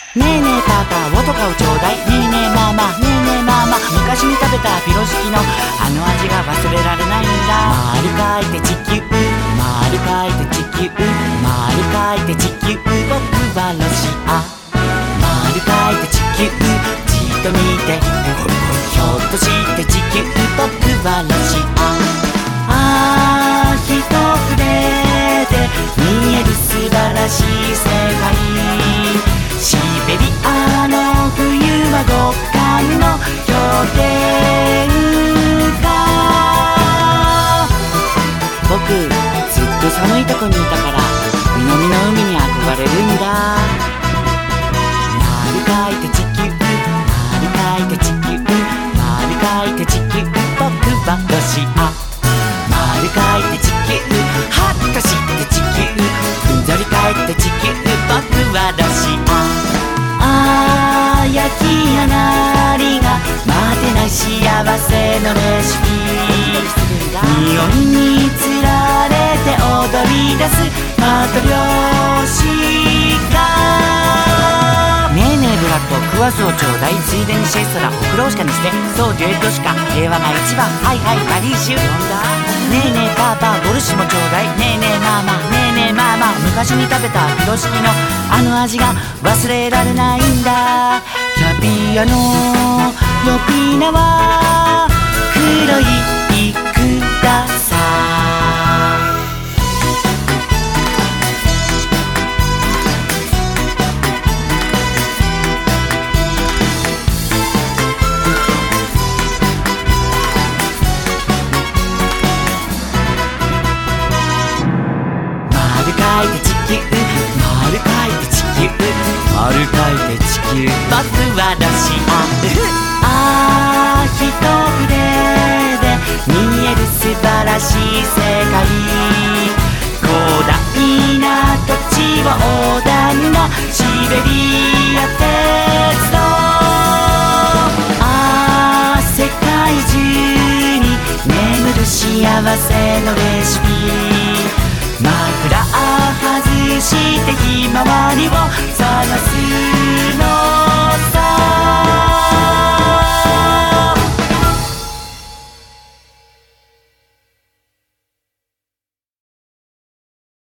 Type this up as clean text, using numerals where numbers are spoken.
ねえねえパパウォトカをちょうだい。ねえねえママねえねえママ、昔に食べたピロシキのあの味が忘れられないんだ。丸書いて地球、丸書いて地球、丸書いて地球、僕はロシア。丸書いて地球、じっと見て、ひょっとして地球、僕はロシア。一筆で見える素晴らしい世界。シベリアの冬は極寒の氷点下。僕ずっと寒いとこにいたから南の海に憧れるんだ。丸書いて地球、丸書いて地球、丸書いて地球、僕はロシア。丸書いて地球、ハッとして地球、ふんぞり返って地球、僕はロシア。焼き上がりが待てない幸せのレシピ。匂いにつられて踊り出すマトリョーシカ。ねえねえブラッドクワスをちょうだい。ついでにシェストラ送ろうしかにして。そうデュエットしか平和が一番。はいはいバリーシュ。ねえねえパパボルシもちょうだい。ねえねえママねえねえママ、昔に食べたピロシキのあの味が忘れられないんだ。キャビアの呼び名は黒いイクラさ。丸書いて地球、丸書いて地球、丸書いて地球、僕はロシア。一筆で見える素晴らしい世界。広大な土地を横断なシベリア鉄道。世界中に眠る幸せのレシピ。マフラー外してひまわりを探す